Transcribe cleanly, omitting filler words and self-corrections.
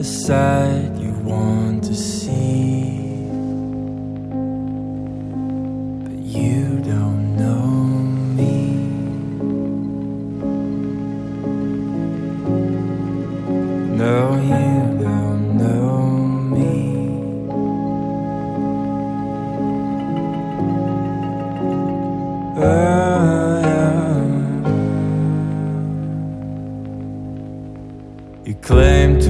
side you want to see, but you don't know me. No, you don't know me. You claim to